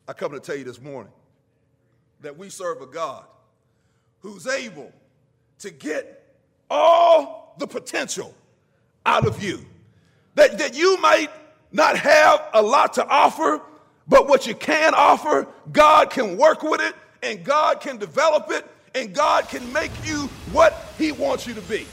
I come to tell you this morning that we serve a God who's able to get all the potential out of you. That you might not have a lot to offer, but what you can offer, God can work with it, and God can develop it, and God can make you what He wants you to be.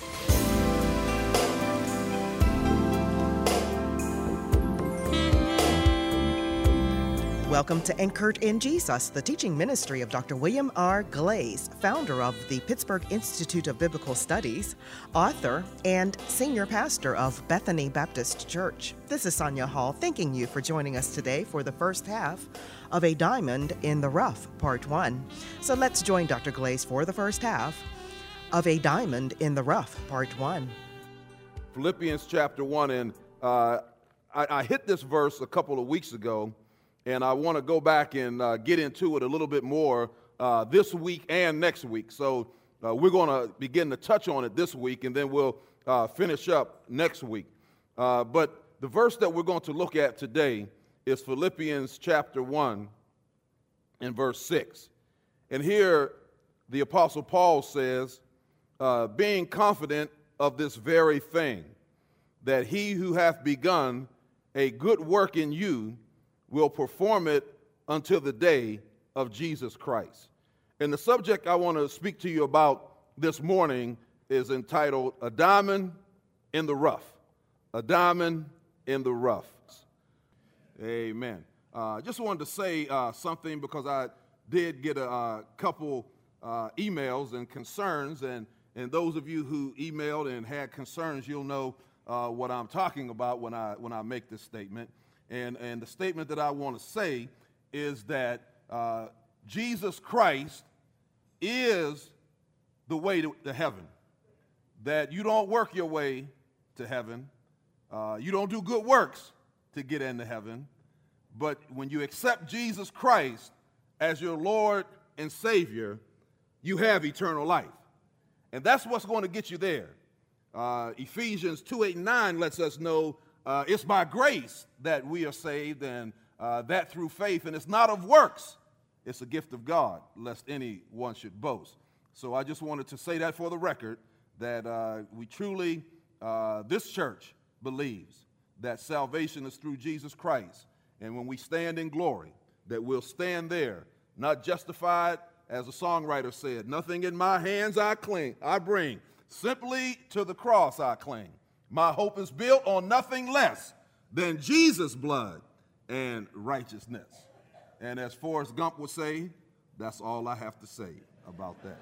Welcome to Anchored in Jesus, the teaching ministry of Dr. William R. Glaze, founder of the Pittsburgh Institute of Biblical Studies, author, and senior pastor of Bethany Baptist Church. This is Sonia Hall, thanking you for joining us today for the first half of A Diamond in the Rough, Part 1. So let's join Dr. Glaze for the first half of A Diamond in the Rough, Part 1. Philippians chapter 1, and I hit this verse a couple of weeks ago, and I want to go back and get into it a little bit more this week and next week. So we're going to begin to touch on it this week, and then we'll finish up next week. But the verse that we're going to look at today is Philippians chapter 1 and verse 6. And here the Apostle Paul says, being confident of this very thing, that he who hath begun a good work in you will perform it until the day of Jesus Christ. And the subject I want to speak to you about this morning is entitled, A Diamond in the Rough. A Diamond in the Rough. Amen. Just wanted to say something because I did get a couple emails and concerns, and those of you who emailed and had concerns, you'll know what I'm talking about when I make this statement. And the statement that I want to say is that Jesus Christ is the way to heaven. That you don't work your way to heaven. You don't do good works to get into heaven. But when you accept Jesus Christ as your Lord and Savior, you have eternal life. And that's what's going to get you there. Ephesians 2:8-9 lets us know it's by grace that we are saved, and that through faith, and it's not of works. It's a gift of God, lest anyone should boast. So I just wanted to say that for the record, that we truly, this church believes that salvation is through Jesus Christ. And when we stand in glory, that we'll stand there, not justified, as the songwriter said, nothing in my hands I bring, simply to the cross I cling. My hope is built on nothing less than Jesus' blood and righteousness. And as Forrest Gump would say, that's all I have to say about that.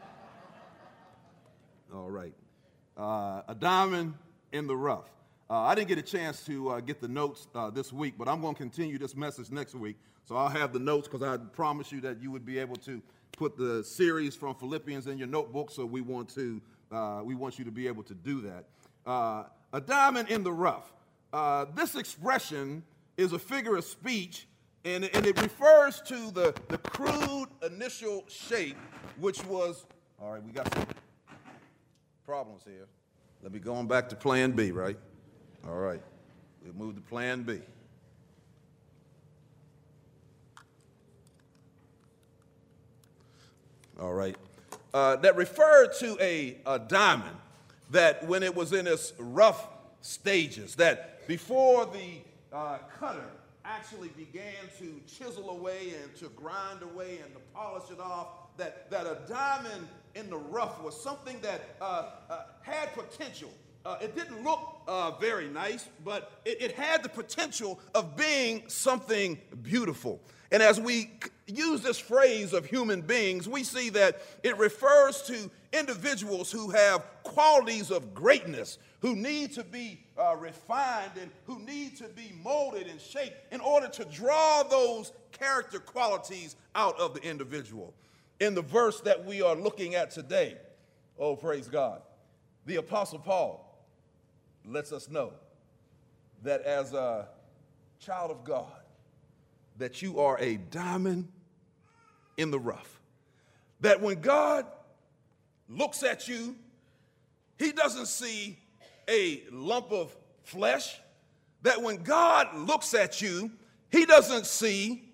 All right. A diamond in the rough. I didn't get a chance to get the notes this week, but I'm going to continue this message next week. So I'll have the notes because I promised you that you would be able to put the series from Philippians in your notebook. So we want you to be able to do that. A diamond in the rough. This expression is a figure of speech, and it refers to the crude initial shape, which was, all right, we got some problems here. Let me go on back to plan B, right? All right, we'll move to plan B. All right, that referred to a diamond, that when it was in its rough stages, that before the cutter actually began to chisel away and to grind away and to polish it off, that a diamond in the rough was something that had potential. It didn't look very nice, but it had the potential of being something beautiful. And as we use this phrase of human beings, we see that it refers to individuals who have qualities of greatness, who need to be refined and who need to be molded and shaped in order to draw those character qualities out of the individual. In the verse that we are looking at today, oh, praise God, the Apostle Paul lets us know that as a child of God, that you are a diamond in the rough. That when God looks at you, He doesn't see a lump of flesh. That when God looks at you, He doesn't see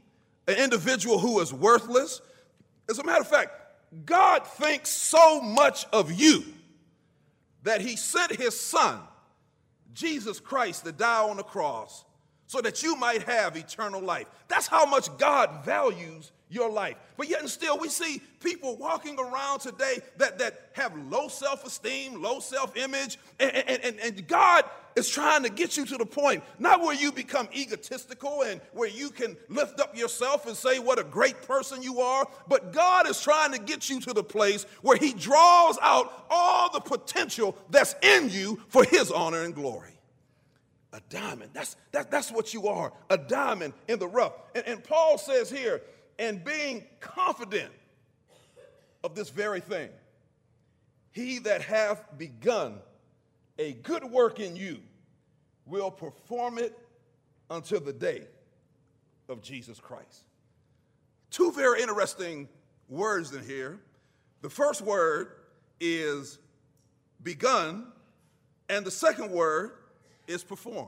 an individual who is worthless. As a matter of fact, God thinks so much of you that he sent his son, Jesus Christ, to die on the cross so that you might have eternal life. That's how much God values your life. But yet and still, we see people walking around today that have low self-esteem, low self-image, and God is trying to get you to the point, not where you become egotistical and where you can lift up yourself and say what a great person you are, but God is trying to get you to the place where he draws out all the potential that's in you for his honor and glory. A diamond, that's what you are, a diamond in the rough. And Paul says here, and being confident of this very thing, he that hath begun a good work in you will perform it until the day of Jesus Christ. Two very interesting words in here. The first word is begun, and the second word is perform.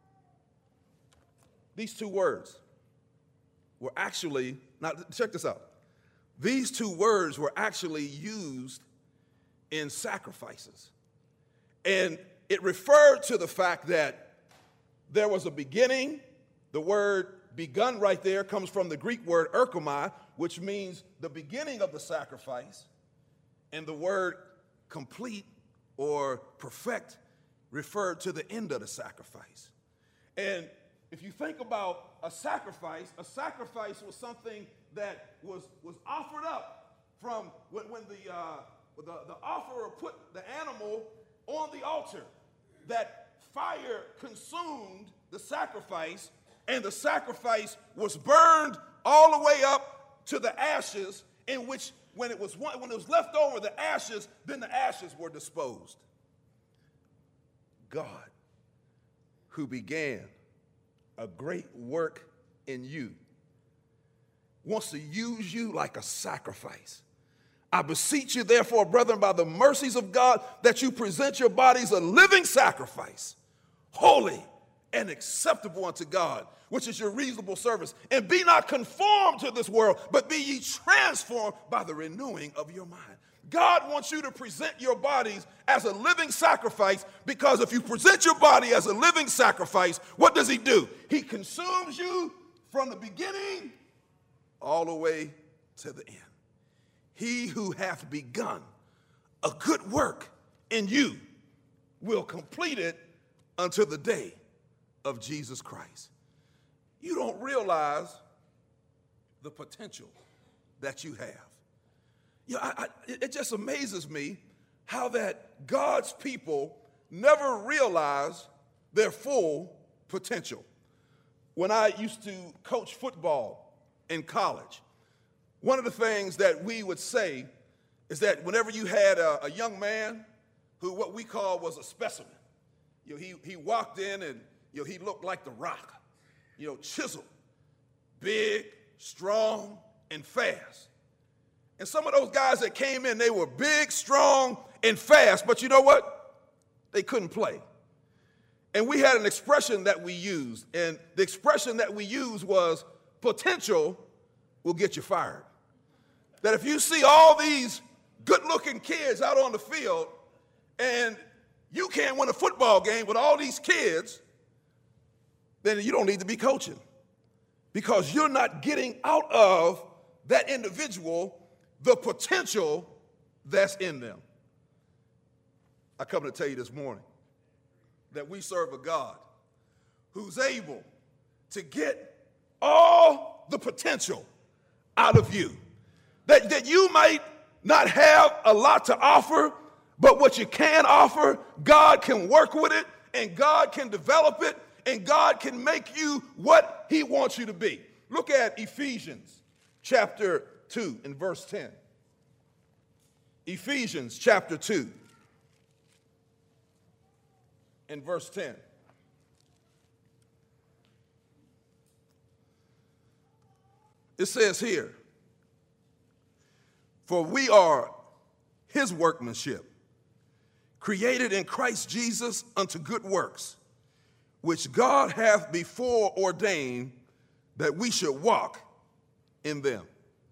These two words were actually, now check this out. These two words were actually used in sacrifices. And it referred to the fact that there was a beginning. The word begun right there comes from the Greek word erchomai, which means the beginning of the sacrifice. And the word complete or perfect referred to the end of the sacrifice. And if you think about a sacrifice was something that was offered up from when the offerer put the animal on the altar. That fire consumed the sacrifice, and the sacrifice was burned all the way up to the ashes, in which when it was left over, the ashes, then the ashes were disposed. God, who began a great work in you, wants to use you like a sacrifice. I beseech you, therefore, brethren, by the mercies of God, that you present your bodies a living sacrifice, holy and acceptable unto God, which is your reasonable service. And be not conformed to this world, but be ye transformed by the renewing of your mind. God wants you to present your bodies as a living sacrifice, because if you present your body as a living sacrifice, what does he do? He consumes you from the beginning all the way to the end. He who hath begun a good work in you will complete it until the day of Jesus Christ. You don't realize the potential that you have. It just amazes me how that God's people never realize their full potential. When I used to coach football in college, one of the things that we would say is that whenever you had a young man who what we call was a specimen, he walked in and he looked like the Rock, chiseled, big, strong, and fast. And some of those guys that came in, they were big, strong, and fast, but you know what? They couldn't play. And we had an expression that we used, and the expression that we used was, potential will get you fired. That if you see all these good-looking kids out on the field, and you can't win a football game with all these kids, then you don't need to be coaching, because you're not getting out of that individual the potential that's in them. I come to tell you this morning that we serve a God who's able to get all the potential out of you. That you might not have a lot to offer, but what you can offer, God can work with it, and God can develop it, and God can make you what he wants you to be. Look at Ephesians chapter 2 and verse 10. Ephesians chapter 2 and verse 10. It says here, for we are his workmanship, created in Christ Jesus unto good works, which God hath before ordained that we should walk in them.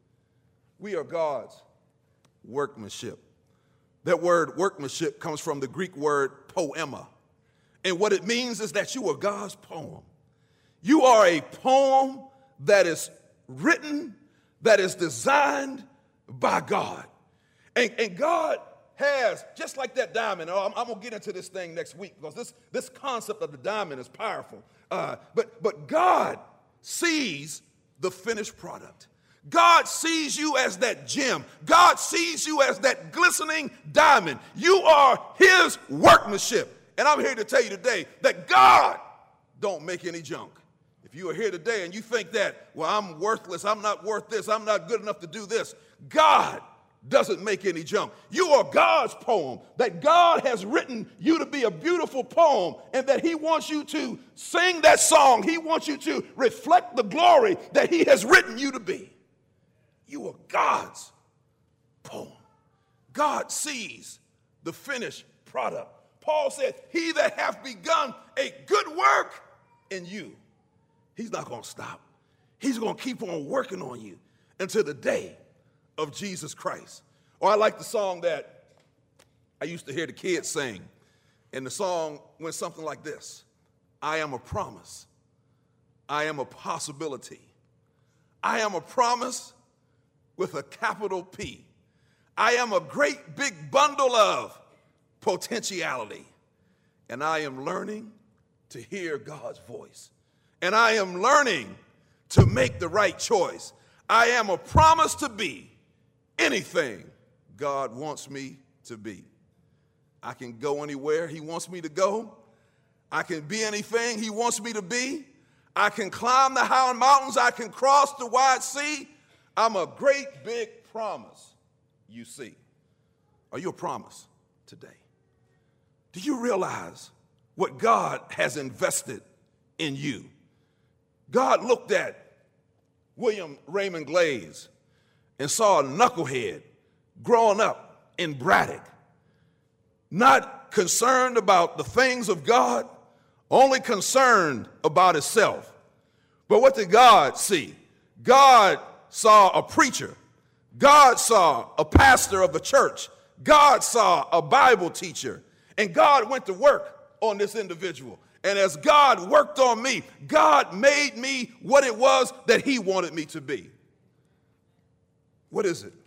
We are God's workmanship. That word workmanship comes from the Greek word poema. And what it means is that you are God's poem. You are a poem that is written, that is designed by God. And God has, just like that diamond, I'm going to get into this thing next week because this concept of the diamond is powerful. But God sees the finished product. God sees you as that gem. God sees you as that glistening diamond. You are his workmanship. And I'm here to tell you today that God don't make any junk. If you are here today and you think that, well, I'm worthless, I'm not worth this, I'm not good enough to do this, God doesn't make any junk. You are God's poem, that God has written you to be a beautiful poem, and that he wants you to sing that song. He wants you to reflect the glory that he has written you to be. You are God's poem. God sees the finished product. Paul said, he that hath begun a good work in you, he's not going to stop. He's going to keep on working on you until the day of Jesus Christ. Or I like the song that I used to hear the kids sing. And the song went something like this. I am a promise. I am a possibility. I am a promise with a capital P. I am a great big bundle of potentiality. And I am learning to hear God's voice. And I am learning to make the right choice. I am a promise to be anything God wants me to be. I can go anywhere he wants me to go. I can be anything he wants me to be. I can climb the high mountains. I can cross the wide sea. I'm a great big promise, you see. Are you a promise today? Do you realize what God has invested in you? God looked at William Raymond Glaze and saw a knucklehead growing up in Braddock, not concerned about the things of God, only concerned about himself. But what did God see? God saw a preacher. God saw a pastor of the church. God saw a Bible teacher. And God went to work on this individual. And as God worked on me, God made me what it was that he wanted me to be. What is it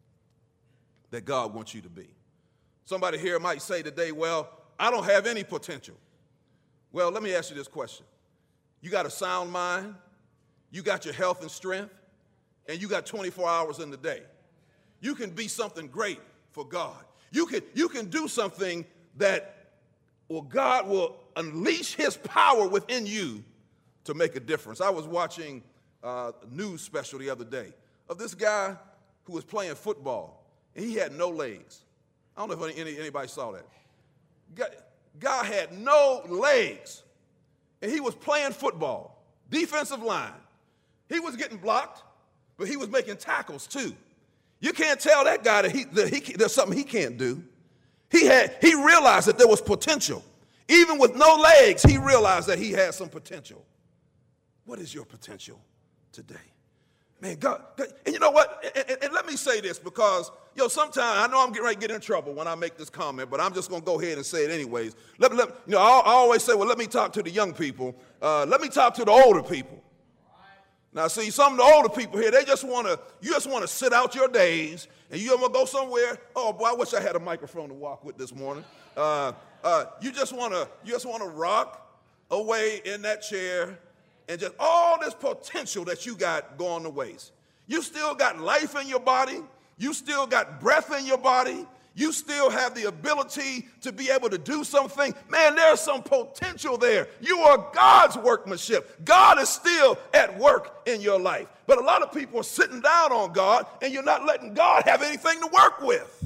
that God wants you to be? Somebody here might say today, well, I don't have any potential. Well, let me ask you this question. You got a sound mind, you got your health and strength, and you got 24 hours in the day. You can be something great for God. You can do something that God will unleash his power within you to make a difference. I was watching a news special the other day of this guy who was playing football, and he had no legs. I don't know if anybody saw that. Guy had no legs, and he was playing football, defensive line. He was getting blocked, but he was making tackles too. You can't tell that guy that there's something he can't do. He realized that there was potential. Even with no legs, he realized that he had some potential. What is your potential today? Man, God, and you know what? And let me say this because, sometimes I know I'm getting ready to get in trouble when I make this comment, but I'm just going to go ahead and say it anyways. I always say, well, let me talk to the young people. Let me talk to the older people. Now, see, some of the older people here, you just want to sit out your days, and you want to go somewhere. Oh, boy, I wish I had a microphone to walk with this morning. You just want to rock away in that chair, and just all this potential that you got going to waste. You still got life in your body. You still got breath in your body. You still have the ability to be able to do something. Man, there's some potential there. You are God's workmanship. God is still at work in your life. But a lot of people are sitting down on God, and you're not letting God have anything to work with.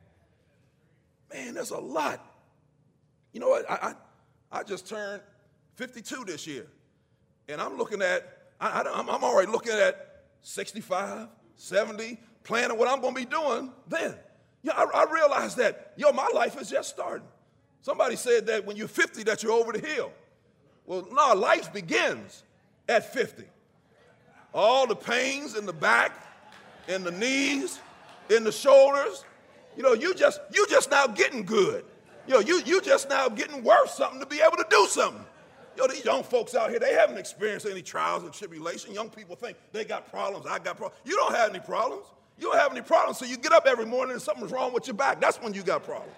Man, there's a lot. You know what? I just turned 52 this year, and I'm looking at, I'm already looking at 65, 70, planning what I'm going to be doing then. I realized that, my life is just starting. Somebody said that when you're 50 that you're over the hill. Well, no, life begins at 50. all the pains in the back, in the knees, in the shoulders. You just now getting good. You just now getting worth something to be able to do something. These young folks out here, they haven't experienced any trials and tribulation. Young people think they got problems, I got problems. You don't have any problems. You don't have any problems, so you get up every morning and something's wrong with your back. That's when you got problems.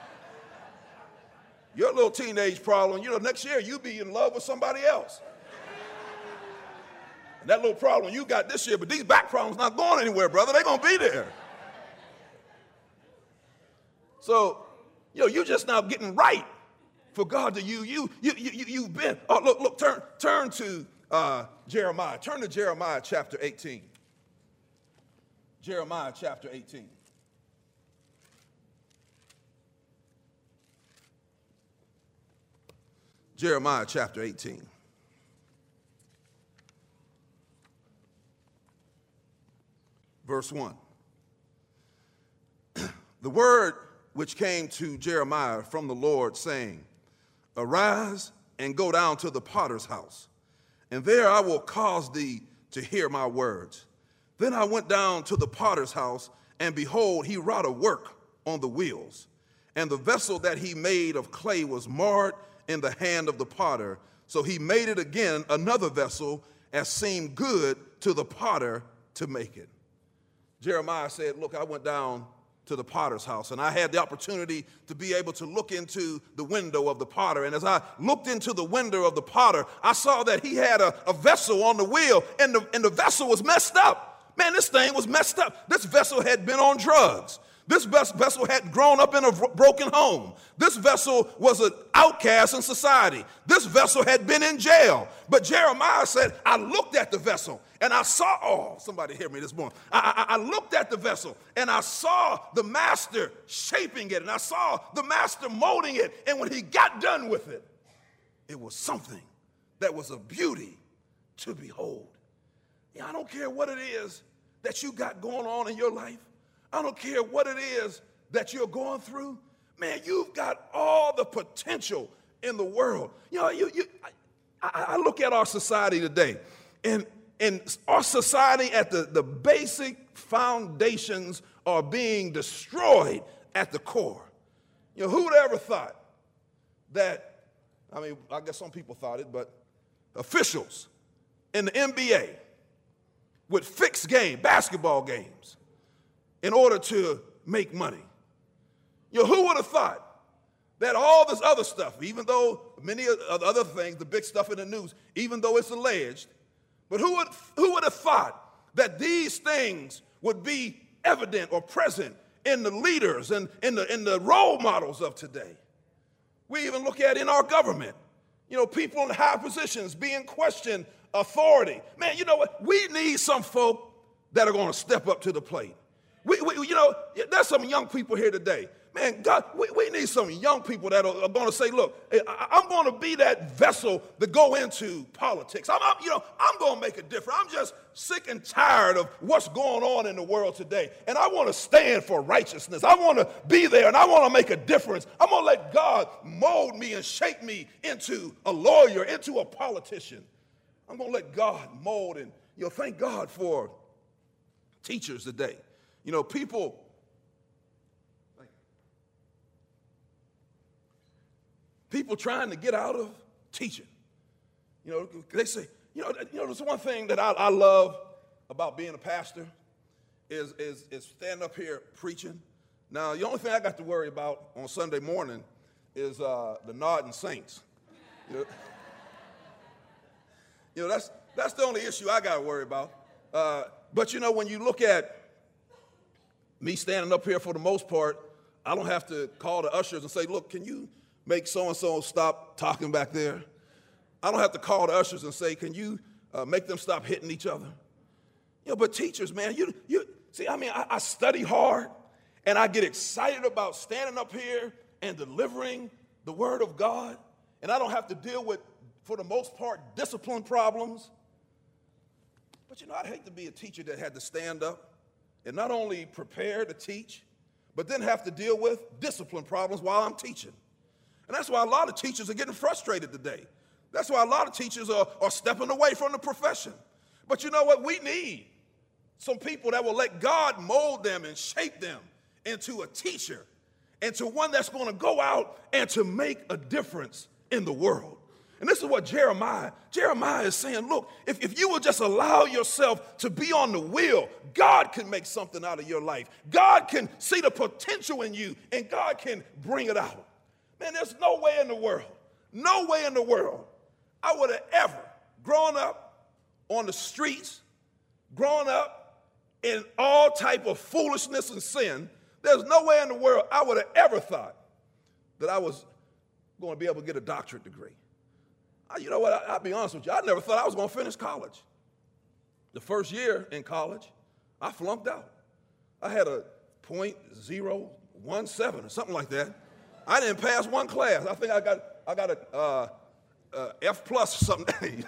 Your little teenage problem, next year you be in love with somebody else. And that little problem you got this year, but these back problems not going anywhere, brother. They're going to be there. So, you just now getting right for God to use you. You've been. Oh, look. Turn to Jeremiah. Turn to Jeremiah chapter 18. Jeremiah chapter 18. Jeremiah chapter 18. Verse 1. The word which came to Jeremiah from the Lord, saying, Arise and go down to the potter's house, and there I will cause thee to hear my words. Then I went down to the potter's house, and behold, he wrought a work on the wheels. And the vessel that he made of clay was marred in the hand of the potter. So he made it again another vessel, as seemed good to the potter to make it. Jeremiah said, look, I went down to the potter's house, and I had the opportunity to be able to look into the window of the potter. And as I looked into the window of the potter, I saw that he had a vessel on the wheel, and the vessel was messed up. Man, this thing was messed up. This vessel had been on drugs. This vessel had grown up in a broken home. This vessel was an outcast in society. This vessel had been in jail. But Jeremiah said, I looked at the vessel and I saw, somebody hear me this morning. I looked at the vessel and I saw the master shaping it, and I saw the master molding it. And when he got done with it, it was something that was a beauty to behold. I don't care what it is that you got going on in your life. I don't care what it is that you're going through. Man, you've got all the potential in the world. I look at our society today, and our society at the basic foundations are being destroyed at the core. Who would ever thought that, I guess some people thought it, but officials in the NBA would fix basketball games in order to make money? Who would have thought that all this other stuff, even though many of the other things, the big stuff in the news, even though it's alleged, but who would have thought that these things would be evident or present in the leaders and in the role models of today? We even look at in our government, people in high positions being questioned authority. Man, you know what? We need some folk that are going to step up to the plate. There's some young people here today. Man, God, we need some young people that are going to say, look, I'm going to be that vessel to go into politics. I'm going to make a difference. I'm just sick and tired of what's going on in the world today. And I want to stand for righteousness. I want to be there, and I want to make a difference. I'm going to let God mold me and shape me into a lawyer, into a politician. I'm going to let God mold, and thank God for teachers today. People trying to get out of teaching. They say, there's one thing that I love about being a pastor is standing up here preaching. Now, the only thing I got to worry about on Sunday morning is the nodding saints. That's the only issue I got to worry about. But when you look at me standing up here, for the most part, I don't have to call the ushers and say, look, can you make so-and-so stop talking back there? I don't have to call the ushers and say, can you make them stop hitting each other? But teachers, man, I study hard, and I get excited about standing up here and delivering the word of God, and I don't have to deal with, for the most part, discipline problems. But I'd hate to be a teacher that had to stand up and not only prepare to teach, but then have to deal with discipline problems while I'm teaching. And that's why a lot of teachers are getting frustrated today. That's why a lot of teachers are stepping away from the profession. But you know what? We need some people that will let God mold them and shape them into a teacher, into one that's going to go out and to make a difference in the world. And this is what Jeremiah is saying, look, if you will just allow yourself to be on the wheel, God can make something out of your life. God can see the potential in you, and God can bring it out. Man, there's no way in the world I would have ever grown up on the streets, grown up in all type of foolishness and sin. There's no way in the world I would have ever thought that I was going to be able to get a doctorate degree. You know what, I'll be honest with you, I never thought I was going to finish college. The first year in college, I flunked out. I had a .017 or something like that. I didn't pass one class. I think I got a F plus or something.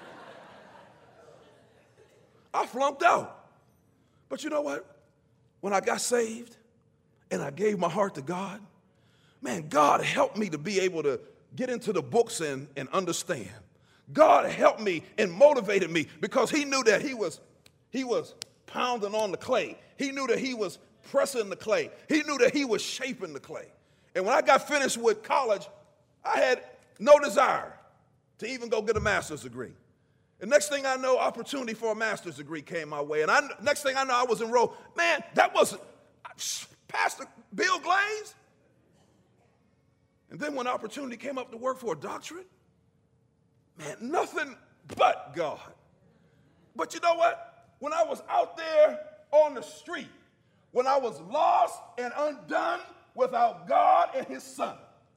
I flunked out. But you know what? When I got saved and I gave my heart to God, man, God helped me to be able to get into the books and understand. God helped me and motivated me because he knew that he was pounding on the clay. He knew that he was pressing the clay. He knew that he was shaping the clay. And when I got finished with college, I had no desire to even go get a master's degree. And next thing I know, opportunity for a master's degree came my way. And next thing I know, I was enrolled. Man, that was Pastor Bill Glaze. And then when opportunity came up to work for a doctorate, man, nothing but God. But you know what? When I was out there on the street, when I was lost and undone without God and his son,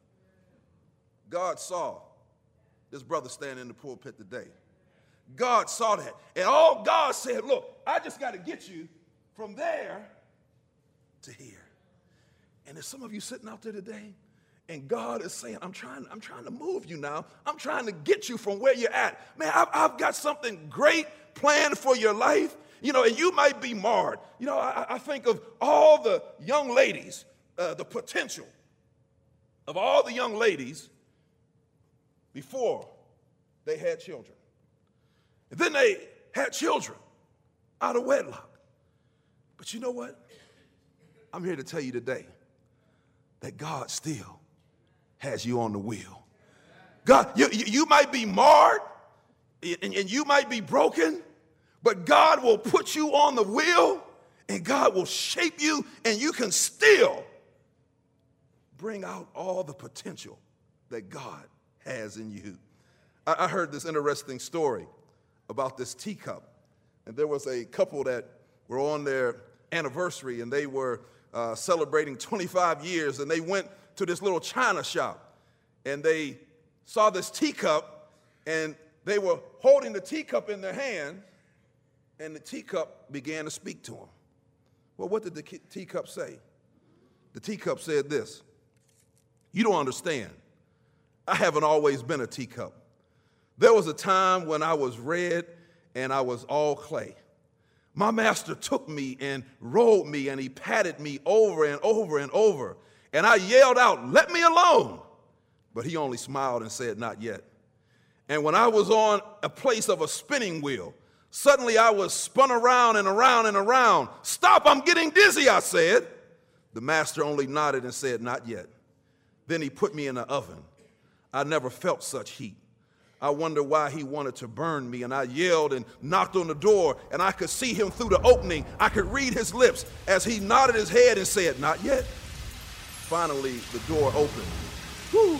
God saw this brother standing in the pulpit today. God saw that. And all God said, look, I just got to get you from there to here. And there's some of you sitting out there today, and God is saying, I'm trying to move you now. I'm trying to get you from where you're at. Man, I've got something great planned for your life. You know, and you might be marred. You know, I think of all the young ladies, the potential of all the young ladies before they had children. And then they had children out of wedlock. But you know what? I'm here to tell you today that God still has you on the wheel. God, you might be marred and you might be broken, but God will put you on the wheel and God will shape you, and you can still bring out all the potential that God has in you. I heard this interesting story about this teacup. And there was a couple that were on their anniversary, and they were celebrating 25 years, and they went to this little china shop, and they saw this teacup, and they were holding the teacup in their hand, and the teacup began to speak to them. Well, what did the teacup say? The teacup said this: "You don't understand. I haven't always been a teacup. There was a time when I was red and I was all clay. My master took me and rolled me, and he patted me over and over and over. And I yelled out, 'Let me alone.' But he only smiled and said, 'Not yet.' And when I was on a place of a spinning wheel, suddenly I was spun around and around and around. 'Stop, I'm getting dizzy,' I said. The master only nodded and said, 'Not yet.' Then he put me in the oven. I never felt such heat. I wonder why he wanted to burn me, and I yelled and knocked on the door, and I could see him through the opening. I could read his lips as he nodded his head and said, 'Not yet.' Finally, the door opened. Whew.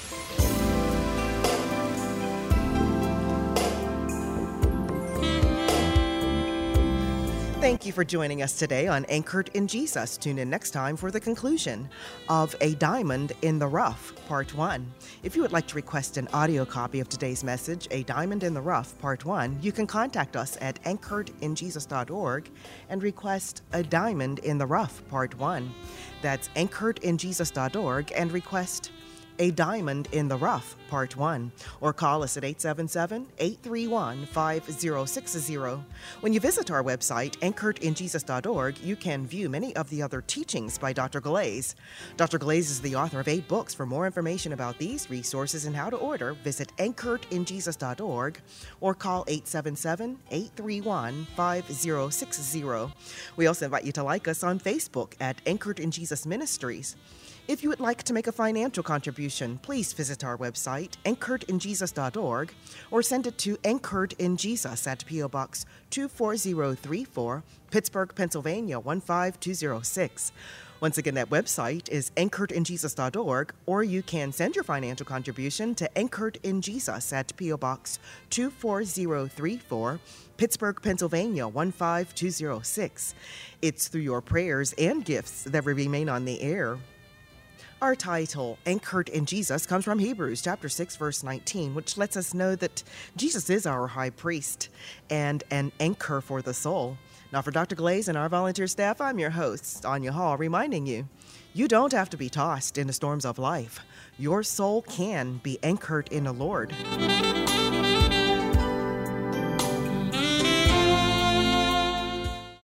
Thank you for joining us today on Anchored in Jesus. Tune in next time for the conclusion of A Diamond in the Rough, Part 1. If you would like to request an audio copy of today's message, A Diamond in the Rough, Part 1, you can contact us at anchoredinjesus.org and request A Diamond in the Rough, Part 1. That's anchoredinjesus.org and request A Diamond in the Rough, Part 1, or call us at 877-831-5060. When you visit our website, anchoredinjesus.org, you can view many of the other teachings by Dr. Glaze. Dr. Glaze is the author of 8 books. For more information about these resources and how to order, visit anchoredinjesus.org or call 877-831-5060. We also invite you to like us on Facebook at Anchored in Jesus Ministries. If you would like to make a financial contribution, please visit our website, anchoredinjesus.org, or send it to Anchored in Jesus at P.O. Box 24034, Pittsburgh, Pennsylvania 15206. Once again, that website is anchoredinjesus.org, or you can send your financial contribution to Anchored in Jesus at P.O. Box 24034, Pittsburgh, Pennsylvania 15206. It's through your prayers and gifts that we remain on the air. Our title, Anchored in Jesus, comes from Hebrews chapter 6, verse 19, which lets us know that Jesus is our high priest and an anchor for the soul. Now, for Dr. Glaze and our volunteer staff, I'm your host, Anya Hall, reminding you, you don't have to be tossed in the storms of life. Your soul can be anchored in the Lord.